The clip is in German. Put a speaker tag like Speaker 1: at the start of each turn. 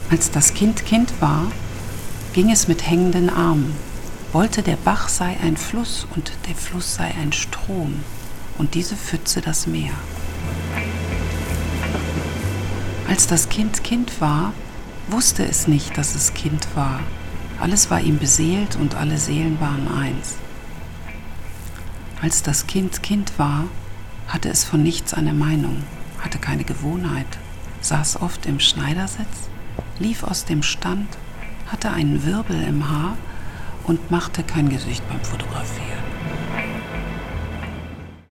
Speaker 1: Als das Kind Kind war, ging es mit hängenden Armen, wollte, der Bach sei ein Fluss und der Fluss sei ein Strom und diese Pfütze das Meer. Als das Kind Kind war, wusste es nicht, dass es Kind war. Alles war ihm beseelt und alle Seelen waren eins. Als das Kind Kind war, hatte es von nichts eine Meinung, hatte keine Gewohnheit, saß oft im Schneidersitz, lief aus dem Stand, hatte einen Wirbel im Haar und machte kein Gesicht beim Fotografieren.